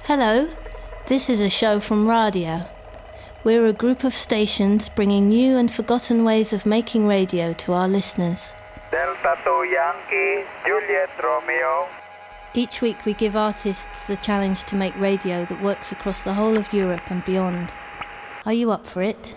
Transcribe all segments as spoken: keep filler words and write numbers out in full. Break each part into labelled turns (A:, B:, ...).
A: Hello, this is a show from Radio. We're a group of stations bringing new and forgotten ways of making radio to our listeners.
B: Delta two Yankee, Juliet Romeo.
A: Each week we give artists the challenge to make radio that works across the whole of Europe and beyond. Are you up for it?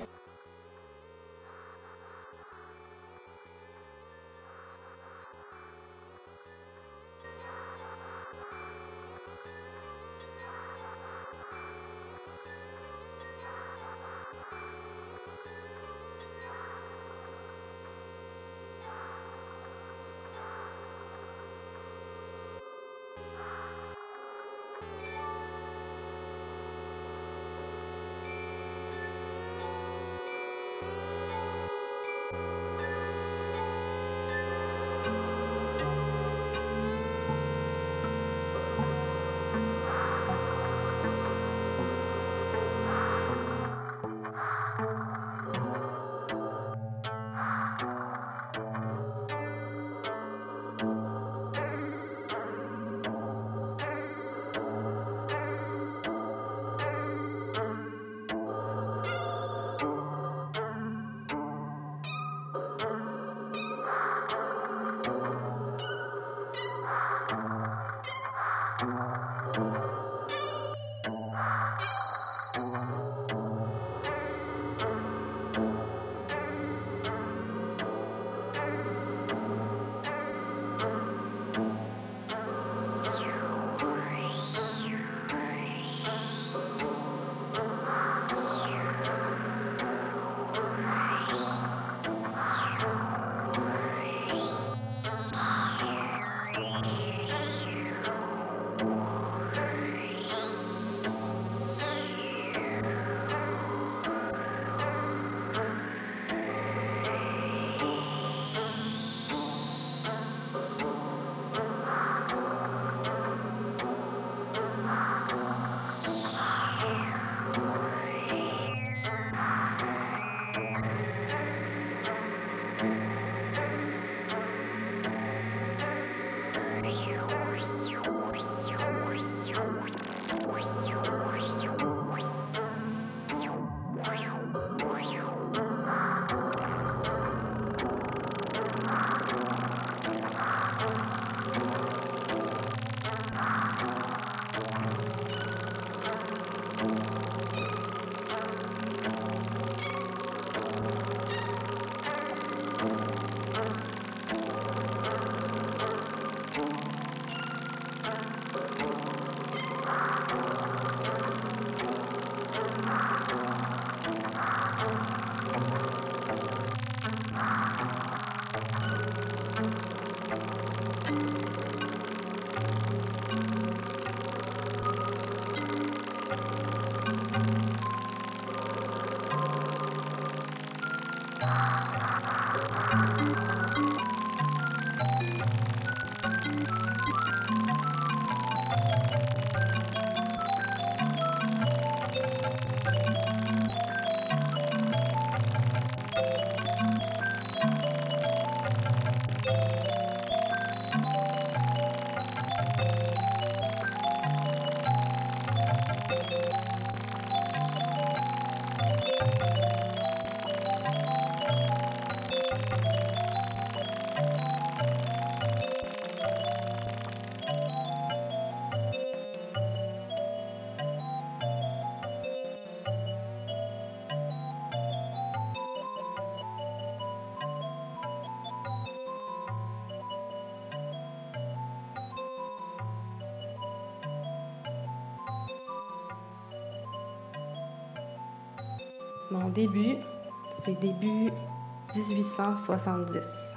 C: Mon début, c'est début dix-huit cent soixante-dix.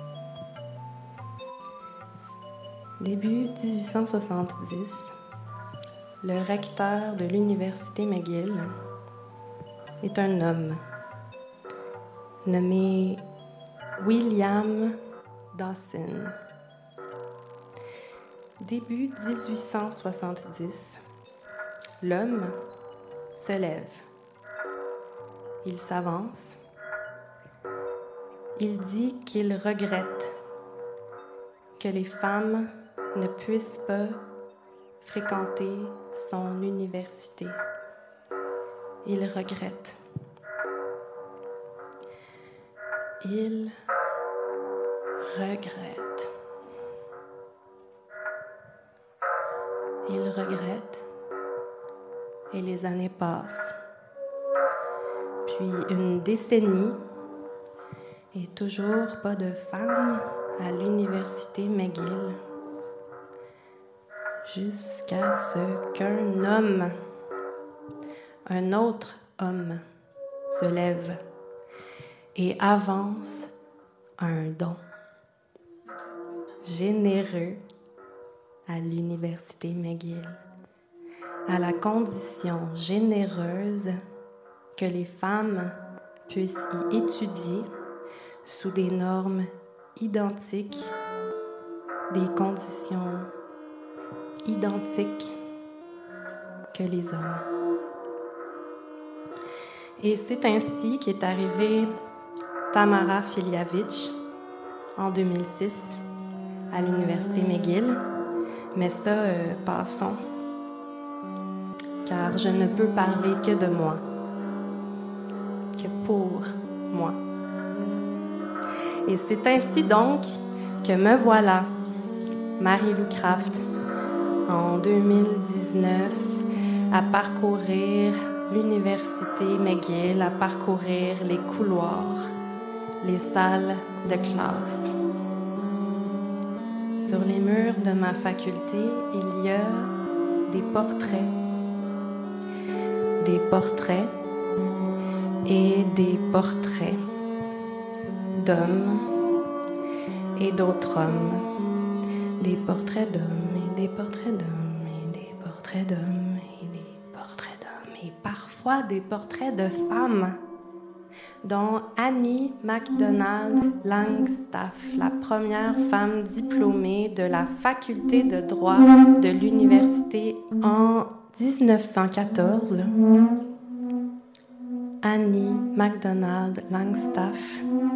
C: Début dix-huit cent soixante-dix, le recteur de l'Université McGill est un homme nommé William Dawson. Début dix-huit cent soixante-dix, l'homme se lève. Il s'avance. Il dit qu'il regrette que les femmes ne puissent pas fréquenter son université. Il regrette. Il regrette. Il regrette. Et les années passent. Puis une décennie et toujours pas de femme à l'université McGill. Jusqu'à ce qu'un homme, un autre homme, se lève et avance un don généreux à l'université McGill, à la condition généreuse que les femmes puissent y étudier sous des normes identiques, des conditions identiques que les hommes. Et c'est ainsi qu'est arrivée Tamara Filjavich en deux mille six à l'université McGill. Mais ça, euh, passons, car je ne peux parler que de moi, que pour moi. Et c'est ainsi donc que me voilà, Marie-Lou Craft, en deux mille dix-neuf, à parcourir l'université McGill, à parcourir les couloirs, les salles de classe. Sur les murs de ma faculté, il y a des portraits, des portraits et des portraits d'hommes et d'autres hommes, des portraits d'hommes et des portraits d'hommes et des portraits d'hommes et des portraits d'hommes et parfois des portraits de femmes, dont Annie MacDonald Langstaff, la première femme diplômée de la faculté de droit de l'université en dix-neuf cent quatorze. Annie MacDonald Langstaff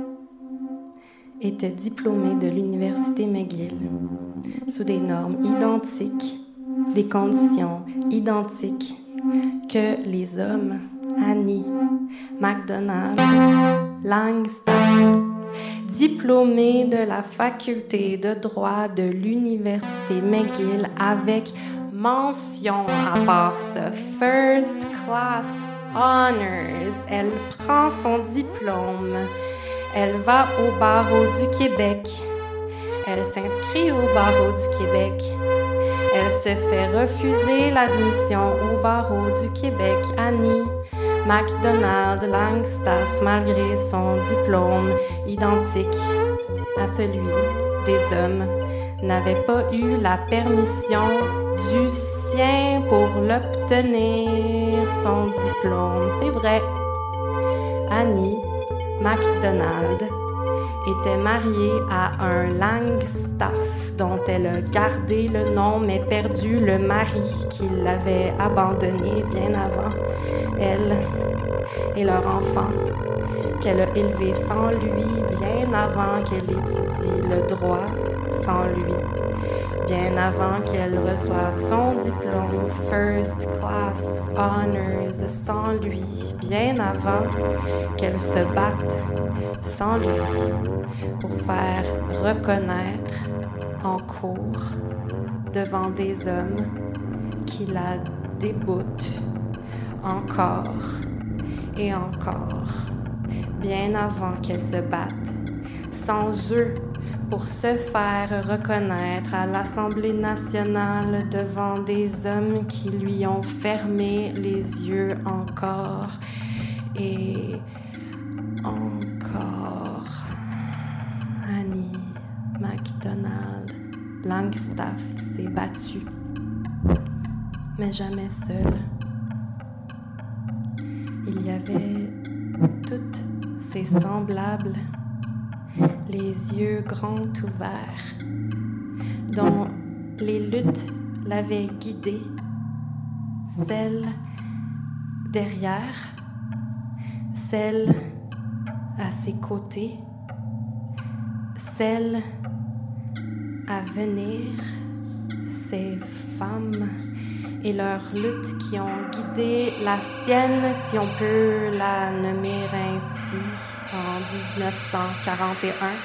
C: était diplômée de l'université McGill sous des normes identiques, des conditions identiques que les hommes. Annie MacDonald Langstaff, diplômée de la faculté de droit de l'université McGill avec mention à part ça, First Class Honors. Elle prend son diplôme. Elle va au barreau du Québec. Elle s'inscrit au barreau du Québec. Elle se fait refuser l'admission au barreau du Québec. Annie MacDonald Langstaff, malgré son diplôme identique à celui des hommes, n'avait pas eu la permission du sien pour l'obtenir, son diplôme. C'est vrai. Annie MacDonald était mariée à un Langstaff dont elle a gardé le nom mais perdu le mari qui l'avait abandonné bien avant elle et leur enfant, qu'elle a élevé sans lui bien avant qu'elle étudie le droit sans lui, bien avant qu'elle reçoive son diplôme First Class Honors sans lui, bien avant qu'elle se batte sans lui pour faire reconnaître en cours devant des hommes qui la déboutent encore et encore, bien avant qu'elle se batte sans eux pour se faire reconnaître à l'Assemblée nationale devant des hommes qui lui ont fermé les yeux encore et encore. Annie MacDonald Langstaff s'est battue, mais jamais seule. Il y avait toutes ses semblables, les yeux grands ouverts, dont les luttes l'avaient guidée, celles derrière, celles à ses côtés, celles à venir, ces femmes et leurs luttes qui ont guidé la sienne, si on peut la nommer ainsi, en dix-neuf cent quarante et un.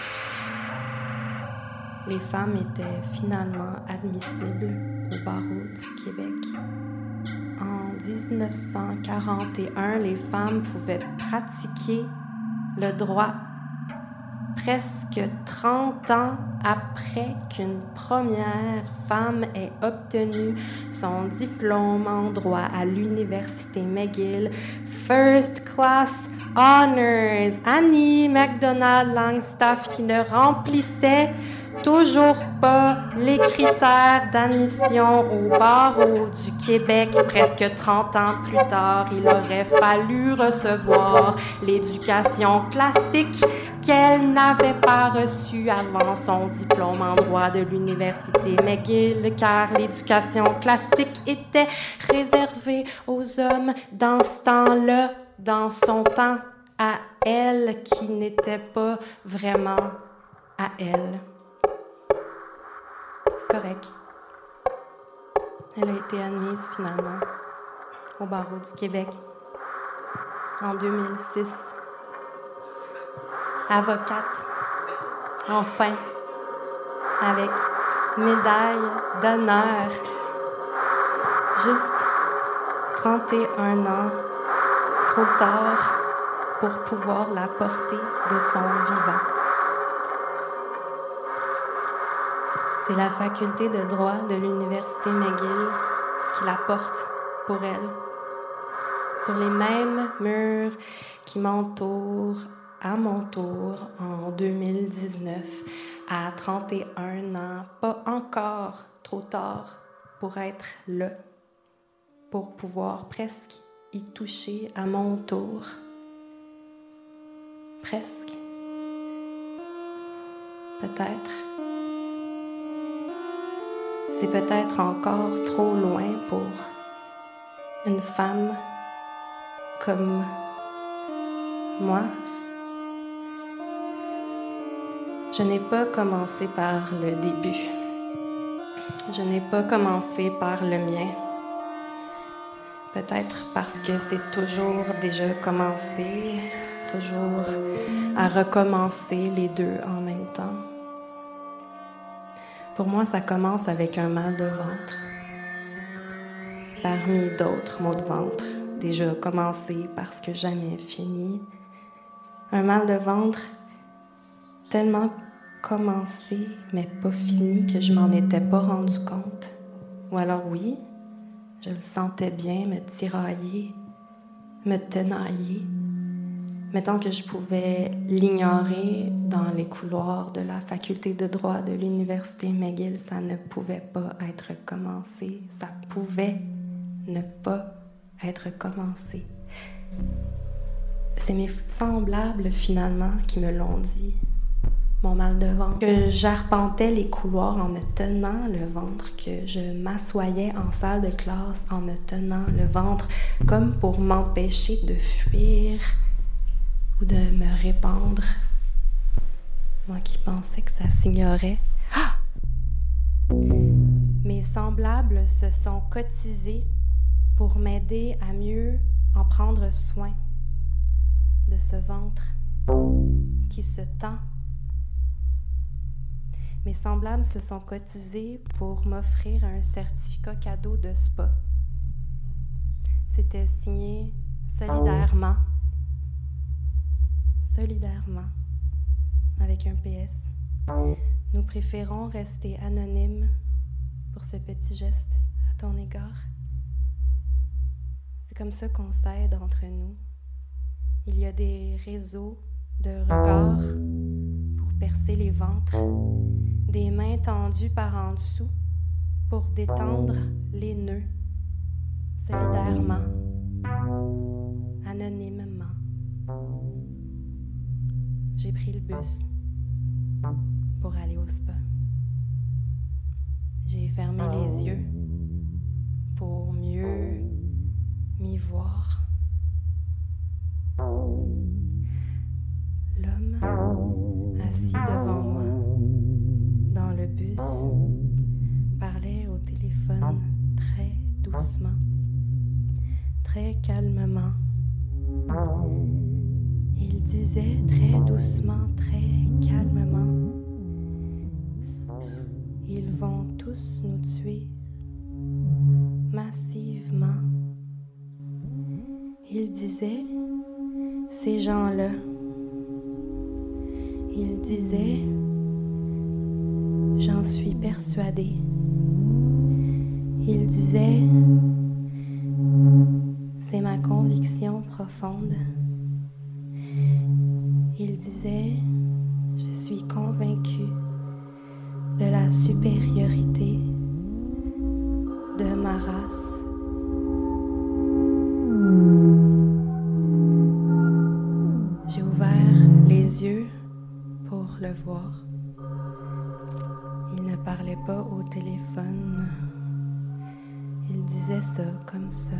C: Les femmes étaient finalement admissibles au barreau du Québec. En dix-neuf cent quarante et un, les femmes pouvaient pratiquer le droit presque trente ans après qu'une première femme ait obtenu son diplôme en droit à l'Université McGill, First Class Honors. Annie MacDonald Langstaff, qui ne remplissait toujours pas les critères d'admission au barreau du Québec. Presque trente ans plus tard, il aurait fallu recevoir l'éducation classique qu'elle n'avait pas reçue avant son diplôme en droit de l'Université McGill, car l'éducation classique était réservée aux hommes dans ce temps-là, dans son temps à elle, qui n'était pas vraiment à elle. C'est correct. Elle a été admise finalement au barreau du Québec en deux mille six. Avocate, enfin, avec médaille d'honneur. Juste trente et un ans trop tard pour pouvoir la porter de son vivant. C'est la faculté de droit de l'Université McGill qui la porte pour elle. Sur les mêmes murs qui m'entourent à mon tour en deux mille dix-neuf, à trente et un ans, pas encore trop tard pour être là, pour pouvoir presque y toucher à mon tour. Presque. Peut-être. C'est peut-être encore trop loin pour une femme comme moi. Je n'ai pas commencé par le début. Je n'ai pas commencé par le mien. Peut-être parce que c'est toujours déjà commencé, toujours à recommencer les deux en même temps. Pour moi, ça commence avec un mal de ventre. Parmi d'autres maux de ventre, déjà commencé parce que jamais fini. Un mal de ventre tellement commencé, mais pas fini, que je m'en étais pas rendu compte. Ou alors oui, je le sentais bien me tirailler, me tenailler, mais tant que je pouvais l'ignorer dans les couloirs de la faculté de droit de l'Université McGill, ça ne pouvait pas être commencé. Ça pouvait ne pas être commencé. C'est mes semblables, finalement, qui me l'ont dit. Mon mal de ventre, que j'arpentais les couloirs en me tenant le ventre, que je m'assoyais en salle de classe en me tenant le ventre, comme pour m'empêcher de fuir ou de me répandre. Moi qui pensais que ça s'ignorait. Ah! Mes semblables se sont cotisés pour m'aider à mieux en prendre soin de ce ventre qui se tend. Mes semblables se sont cotisés pour m'offrir un certificat cadeau de spa. C'était signé solidairement. Solidairement. Avec un P S. Nous préférons rester anonymes pour ce petit geste à ton égard. C'est comme ça qu'on s'aide entre nous. Il y a des réseaux de regards pour percer les ventres, des mains tendues par en dessous pour détendre les nœuds, solidairement, anonymement. J'ai pris le bus pour aller au spa. J'ai fermé les yeux pour mieux m'y voir. L'homme assis devant moi dans le bus parlait au téléphone très doucement, très calmement. Il disait très doucement, très calmement, ils vont tous nous tuer massivement. Il disait, ces gens-là, il disait, j'en suis persuadée. Il disait, c'est ma conviction profonde. Il disait, je suis convaincue de la supériorité de ma race. J'ai ouvert les yeux pour le voir. Il ne parlait pas au téléphone. Il disait ça comme ça.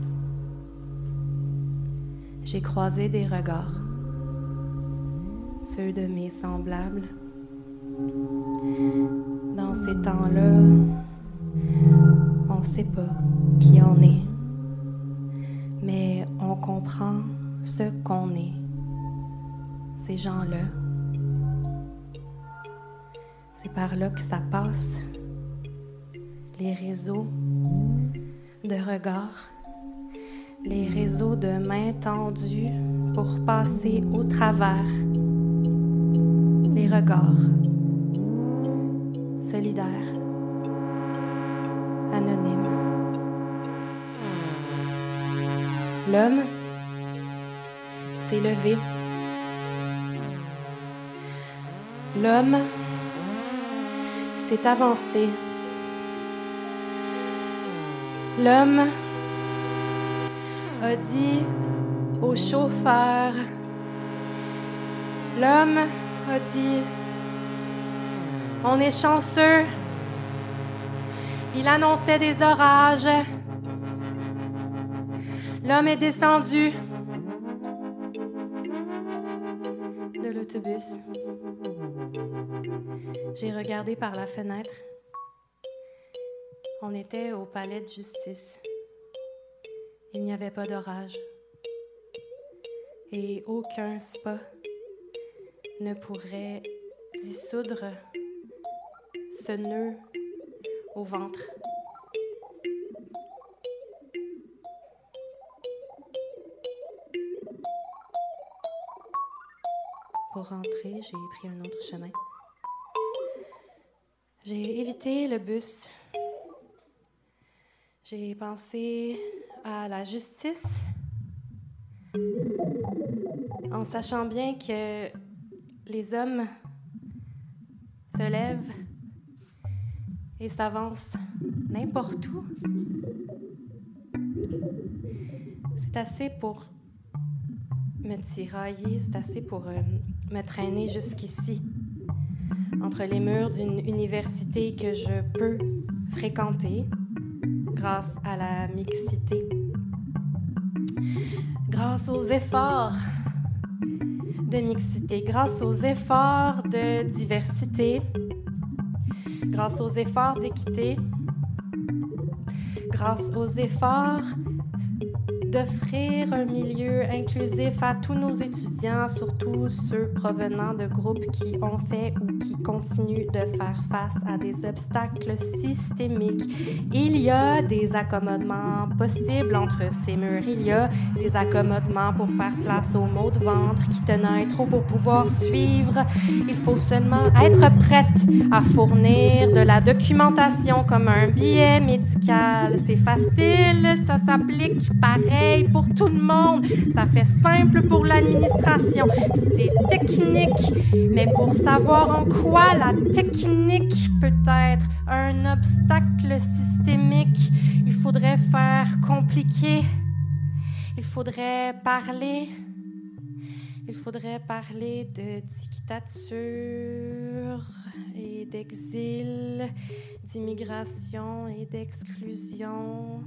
C: J'ai croisé des regards, ceux de mes semblables. Dans ces temps-là, on ne sait pas qui on est, mais on comprend ce qu'on est, ces gens-là. C'est par là que ça passe, les réseaux de regards, les réseaux de mains tendues pour passer au travers, les regards solidaires, anonymes. L'homme s'est levé. L'homme s'est avancé. L'homme a dit au chauffeur, l'homme a dit, on est chanceux. Il annonçait des orages. L'homme est descendu de l'autobus. J'ai regardé par la fenêtre. On était au palais de justice. Il n'y avait pas d'orage. Et aucun spa ne pourrait dissoudre ce nœud au ventre. Pour rentrer, j'ai pris un autre chemin. J'ai évité le bus. J'ai pensé à la justice, en sachant bien que les hommes se lèvent et s'avancent n'importe où. C'est assez pour me tirailler, c'est assez pour euh, me traîner jusqu'ici, entre les murs d'une université que je peux fréquenter grâce à la mixité, grâce aux efforts de mixité, grâce aux efforts de diversité, grâce aux efforts d'équité, grâce aux efforts d'offrir un milieu inclusif à tous nos étudiants, surtout ceux provenant de groupes qui ont fait ou qui continuent de faire face à des obstacles systémiques. Il y a des accommodements possibles entre ces murs. Il y a des accommodements pour faire place aux maux de ventre qui tenaient trop pour pouvoir suivre. Il faut seulement être prête à fournir de la documentation comme un billet médical. C'est facile, ça s'applique pareil pour tout le monde. Ça fait simple pour l'administration. C'est technique, mais pour savoir en quoi la technique peut être un obstacle systémique, il faudrait faire compliqué. Il faudrait parler. Il faudrait parler de dictature et d'exil, d'immigration et d'exclusion,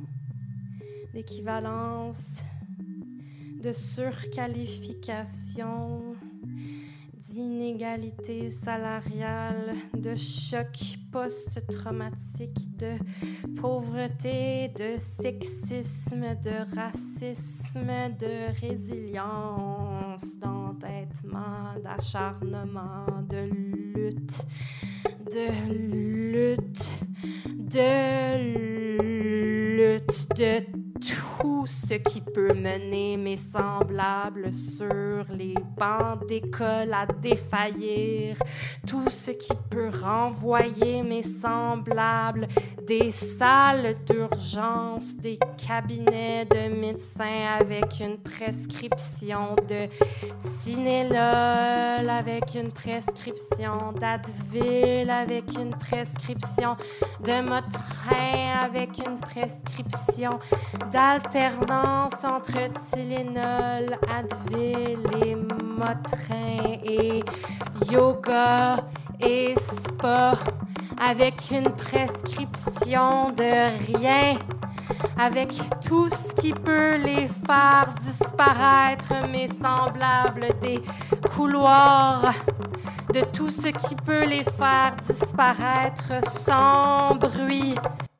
C: d'équivalence, de surqualification, d'inégalités salariales, de chocs post-traumatiques, de pauvreté, de sexisme, de racisme, de résilience, d'entêtement, d'acharnement, de lutte, de lutte, de lutte, de tout ce qui peut mener mes semblables sur les bancs d'école à défaillir, tout ce qui peut renvoyer mes semblables des salles d'urgence, des cabinets de médecins avec une prescription de Tylenol, avec une prescription d'Advil, avec une prescription de Motrin, avec une prescription d'alternance entre Tylenol, Advil et Motrin et yoga et spa, avec une prescription de rien, avec tout ce qui peut les faire disparaître, mes semblables des couloirs, de tout ce qui peut les faire disparaître sans bruit.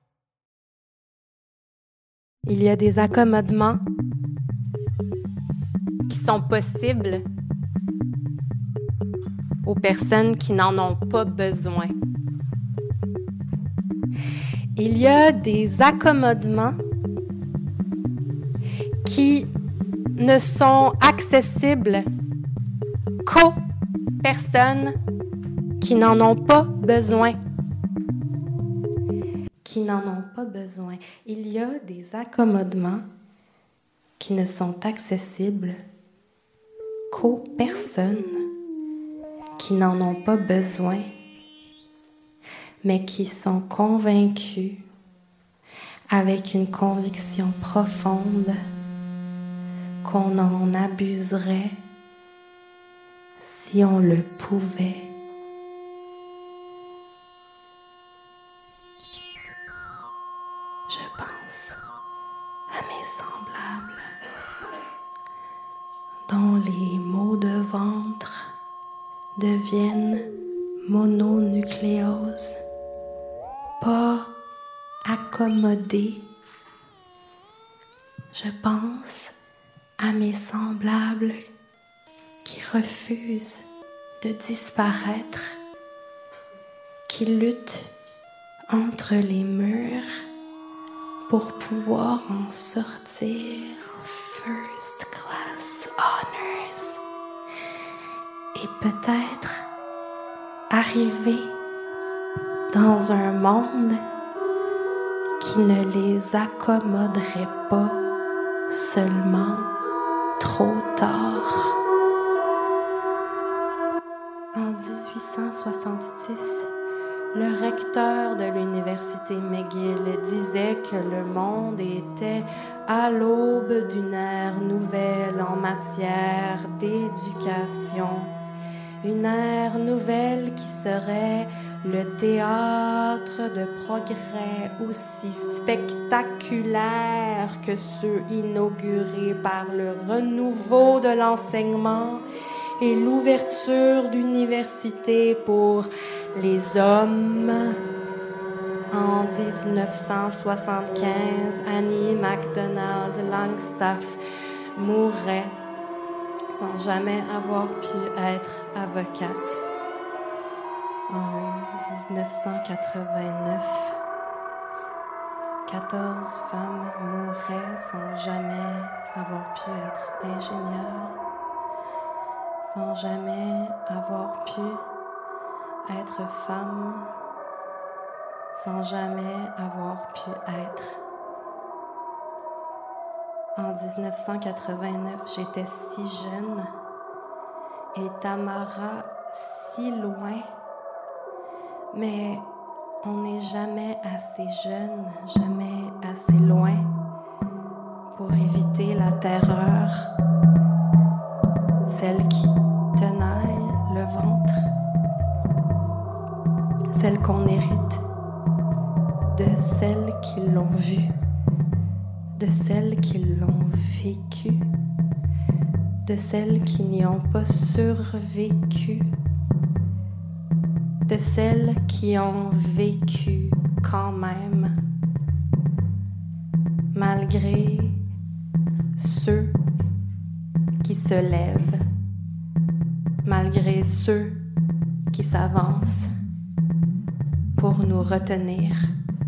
C: Il y a des accommodements qui sont possibles aux personnes qui n'en ont pas besoin. Il y a des accommodements qui ne sont accessibles qu'aux personnes qui n'en ont pas besoin. Qui n'en ont pas besoin. Il y a des accommodements qui ne sont accessibles qu'aux personnes qui n'en ont pas besoin, mais qui sont convaincus avec une conviction profonde qu'on en abuserait si on le pouvait. Je pense à mes semblables dont les maux de ventre deviennent mononucléose, pas accommodés. Je pense à mes semblables qui refusent de disparaître, qui luttent entre les murs pour pouvoir en sortir first class honors et peut-être arriver dans un monde qui ne les accommoderait pas seulement trop tard. En dix-huit cent soixante-dix, le recteur de l'université McGill disait que le monde était à l'aube d'une ère nouvelle en matière d'éducation. Une ère nouvelle qui serait le théâtre de progrès aussi spectaculaire que ceux inaugurés par le renouveau de l'enseignement et l'ouverture d'universités pour les hommes. En dix-neuf cent soixante-quinze, Annie MacDonald Langstaff mourrait sans jamais avoir pu être avocate. En dix-neuf cent quatre-vingt-neuf, quatorze femmes mourraient sans jamais avoir pu être ingénieures, sans jamais avoir pu être femme, sans jamais avoir pu être. En dix-neuf cent quatre-vingt-neuf, j'étais si jeune et Tamara si loin. Mais on n'est jamais assez jeune, jamais assez loin pour éviter la terreur, celle qui tenaille le ventre, celle qu'on hérite de celles qui l'ont vue, de celles qui l'ont vécu, de celles qui n'y ont pas survécu, de celles qui ont vécu quand même, malgré ceux qui se lèvent, malgré ceux qui s'avancent pour nous retenir.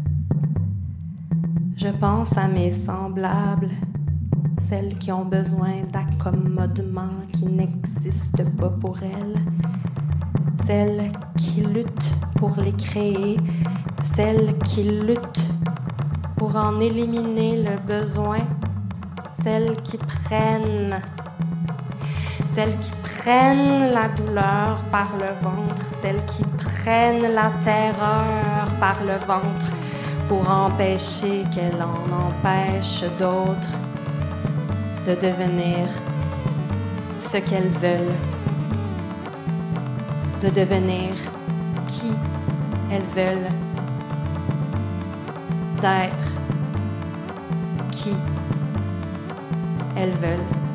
C: Je pense à mes semblables, celles qui ont besoin d'accommodements qui n'existent pas pour elles, celles qui luttent pour les créer, celles qui luttent pour en éliminer le besoin, celles qui prennent, celles qui prennent la douleur par le ventre, celles qui prennent la terreur par le ventre pour empêcher qu'elle en empêche d'autres de devenir ce qu'elles veulent, de devenir qui elles veulent, d'être qui elles veulent.